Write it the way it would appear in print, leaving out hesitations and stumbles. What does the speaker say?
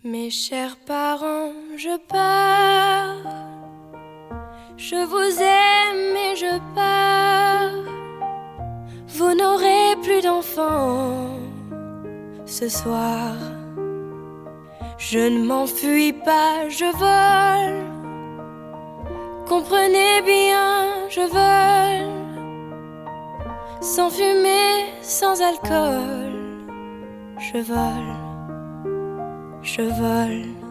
Mes chers parents, je pars. Je vous aime et je pars. Vous n'aurez plus d'enfants ce soir. Je ne m'enfuis pas, je vole. Comprenez bien, je vole. Sans fumée, sans alcool. Je vole, je vole.